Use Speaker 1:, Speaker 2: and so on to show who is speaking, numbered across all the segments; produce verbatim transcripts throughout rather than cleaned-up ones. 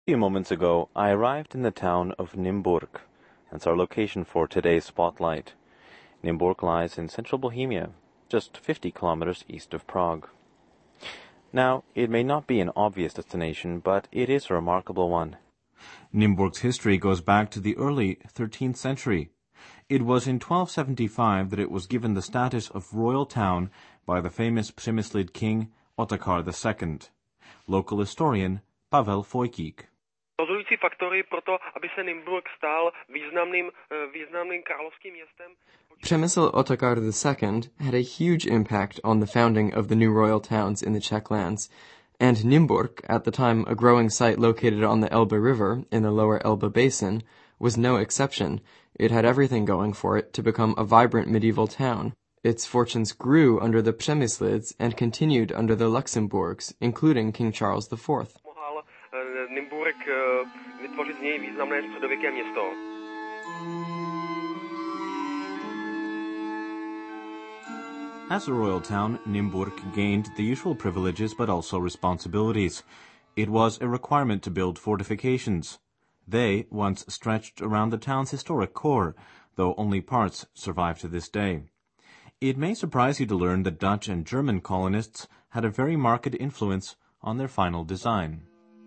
Speaker 1: A few moments ago, I arrived in the town of Nymburk. That's our location for today's spotlight. Nymburk lies in central Bohemia, just fifty kilometers east of Prague. Now, it may not be an obvious destination, but it is a remarkable one. Nymburk's history goes back to the early thirteenth century. It was in twelve seventy-five that it was given the status of royal town by the famous Přemyslid king Otakar the Second. Local historian Pavel Fojtík.
Speaker 2: Rozhodující faktory pro to, aby se Nymburk stal významným, významným královským městem.
Speaker 3: Přemysl Otakar the Second had a huge impact on the founding of the new royal towns in the Czech lands, and Nymburk, at the time a growing site located on the Elbe River in the lower Elbe basin, was no exception. It had everything going for it to become a vibrant medieval town. Its fortunes grew under the Přemyslids and continued under the Luxembourgs, including King Charles the Fourth.
Speaker 2: Mohl Nymburk vytvořit z něj významné středověké město.
Speaker 1: As a royal town, Nymburk gained the usual privileges but also responsibilities. It was a requirement to build fortifications. They once stretched around the town's historic core, though only parts survive to this day. It may surprise you to learn that Dutch and German colonists had a very marked influence on their final design.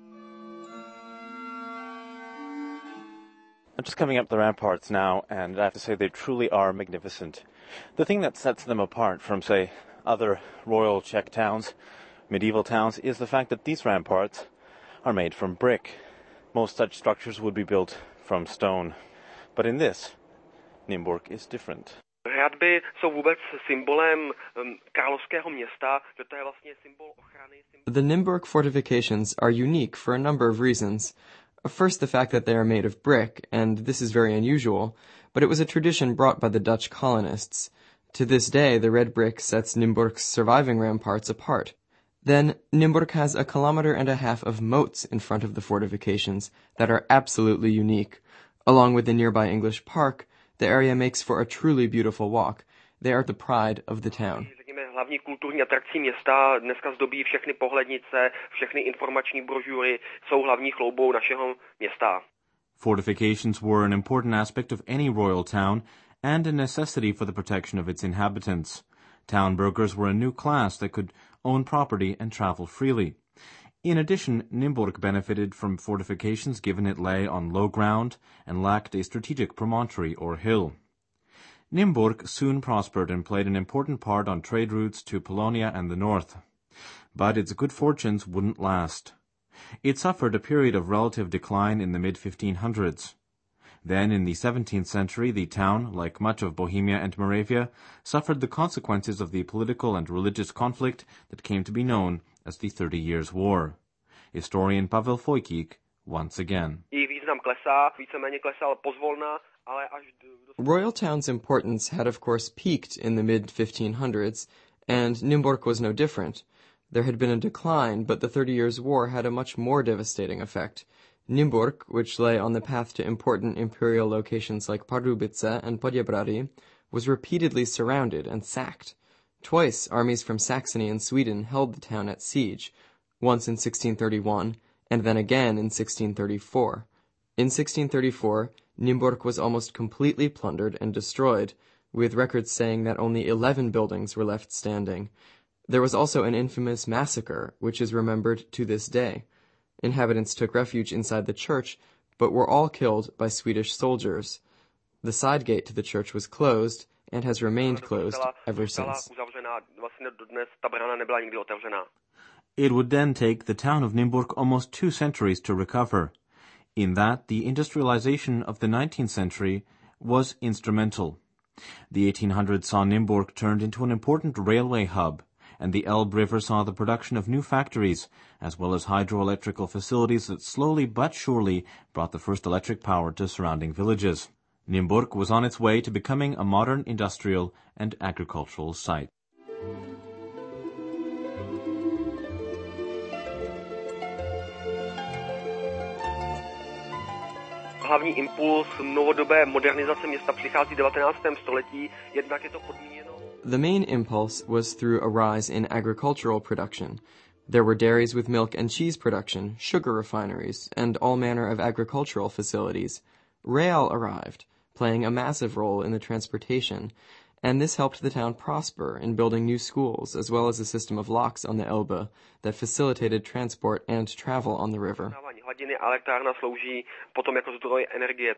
Speaker 1: I'm just coming up the ramparts now, and I have to say they truly are magnificent. The thing that sets them apart from, say, other royal Czech towns, medieval towns, is the fact that these ramparts are made from brick. Most such structures would be built from stone. But in this, Nymburk is different.
Speaker 2: Hradby jsou vůbec symbolem královského města, že to je vlastně symbol ochrany.
Speaker 3: The Nymburk fortifications are unique for a number of reasons. First, the fact that they are made of brick, and this is very unusual, but it was a tradition brought by the Dutch colonists. To this day, the red brick sets Nymburk's surviving ramparts apart. Then, Nymburk has a kilometer and a half of moats in front of the fortifications that are absolutely unique. Along with the nearby English park, the area makes for a truly beautiful walk. They are the pride of the town.
Speaker 2: Hlavní kulturní atrakcí města dneska zdobí všechny pohlednice, všechny informační brožury, jsou hlavní chloubou našeho města.
Speaker 1: Fortifications were an important aspect of any royal town and a necessity for the protection of its inhabitants. Town burghers were a new class that could own property and travel freely. In addition, Nymburk benefited from fortifications given it lay on low ground and lacked a strategic promontory or hill. Nymburk soon prospered and played an important part on trade routes to Polonia and the north. But its good fortunes wouldn't last. It suffered a period of relative decline in the mid fifteen hundreds. Then, in the seventeenth century, the town, like much of Bohemia and Moravia, suffered the consequences of the political and religious conflict that came to be known as the Thirty Years' War. Historian Pavel Fojtík, once again.
Speaker 3: Royal Town's importance had of course peaked in the mid fifteen hundreds, and Nymburk was no different. There had been a decline, but the Thirty Years' War had a much more devastating effect. Nymburk, which lay on the path to important imperial locations like Pardubice and Poděbrady, was repeatedly surrounded and sacked. Twice, armies from Saxony and Sweden held the town at siege, once in sixteen thirty-one, and then again in sixteen thirty-four. In sixteen thirty-four, Nymburk was almost completely plundered and destroyed, with records saying that only eleven buildings were left standing. There was also an infamous massacre, which is remembered to this day. Inhabitants took refuge inside the church, but were all killed by Swedish soldiers. The side gate to the church was closed, and has remained closed ever since.
Speaker 1: It would then take the town of Nymburk almost two centuries to recover. In that, the industrialization of the nineteenth century was instrumental. The eighteen hundreds saw Nymburk turned into an important railway hub, and the Elbe River saw the production of new factories, as well as hydroelectrical facilities that slowly but surely brought the first electric power to surrounding villages. Nymburk was on its way to becoming a modern industrial and agricultural site.
Speaker 2: Hlavní impuls novodobé modernizace města přichází v devatenáctém století, jednak je to podmíněno.
Speaker 3: The main impulse was through a rise in agricultural production. There were dairies with milk and cheese production, sugar refineries, and all manner of agricultural facilities. Rail arrived, playing a massive role in the transportation, and this helped the town prosper in building new schools as well as a system of locks on the Elbe that facilitated transport and travel on the river.
Speaker 2: Hladiny a elektrárna slouží potom jako zdroj energie.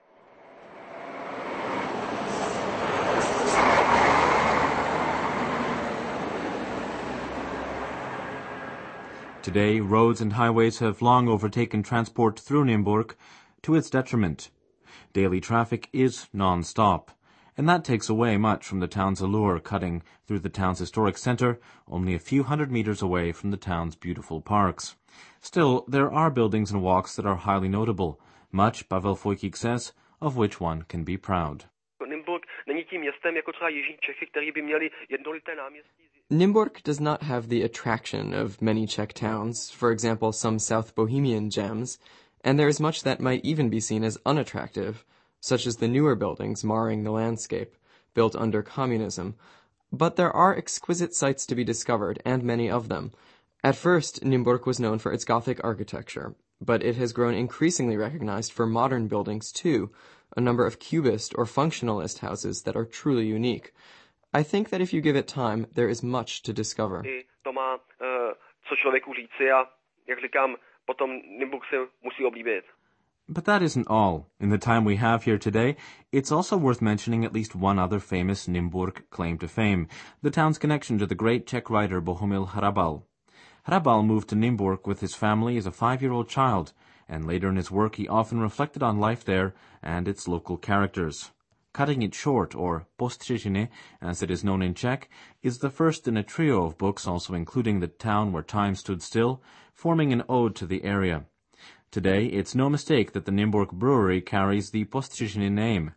Speaker 1: Today, roads and highways have long overtaken transport through Nymburk to its detriment. Daily traffic is non-stop, and that takes away much from the town's allure, cutting through the town's historic center, only a few hundred meters away from the town's beautiful parks. Still, there are buildings and walks that are highly notable, much, Pavel Fojkík says, of which one can be proud.
Speaker 2: Nymburk není tím městem jako třeba Jižní Čechy, který by měli jednolité náměstí.
Speaker 3: Nymburk does not have the attraction of many Czech towns, for example some South Bohemian gems, and there is much that might even be seen as unattractive, such as the newer buildings marring the landscape, built under communism. But there are exquisite sights to be discovered, and many of them. At first, Nymburk was known for its Gothic architecture, but it has grown increasingly recognized for modern buildings too, a number of cubist or functionalist houses that are truly unique. I think that if you give it time, there is much to discover.
Speaker 2: To má co člověku říci a jak říkám, potom Nymburk se musí oblíbit.
Speaker 1: But that isn't all. In the time we have here today, it's also worth mentioning at least one other famous Nymburk claim to fame, the town's connection to the great Czech writer Bohumil Hrabal. Hrabal moved to Nymburk with his family as a five-year-old child, and later in his work he often reflected on life there and its local characters. Cutting It Short, or Postřežiny, as it is known in Czech, is the first in a trio of books also including the town where time stood still, forming an ode to the area. Today, it's no mistake that the Nymburk brewery carries the Postřežiny name.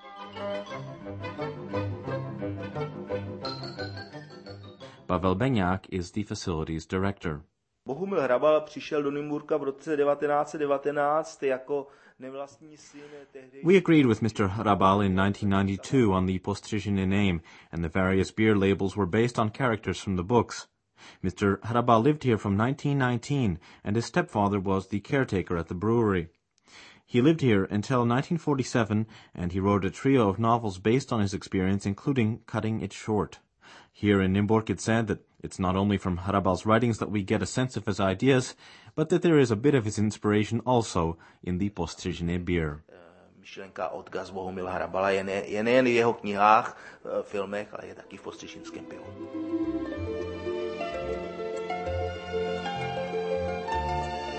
Speaker 1: Pavel Beňák is the facilities director.
Speaker 4: Bohumil Hrabal přišel do Nymburka v roce devatenáct set devatenáct jako nevlastní syn tehdy.
Speaker 1: We agreed with Mister Hrabal in nineteen ninety-two on the Postřežiny name, and the various beer labels were based on characters from the books. Mister Hrabal lived here from nineteen nineteen, and his stepfather was the caretaker at the brewery. He lived here until nineteen forty-seven, and he wrote a trio of novels based on his experience, including Cutting It Short. Here in Nymburk it's said that it's not only from Hrabal's writings that we get a sense of his ideas, but that there is a bit of his inspiration also in the Postřežiny beer.
Speaker 4: Myšlenka, odkaz Bohumila Hrabala je, ne, je nejen v jeho knihách, filmech, ale je taky v postřežinském pivu.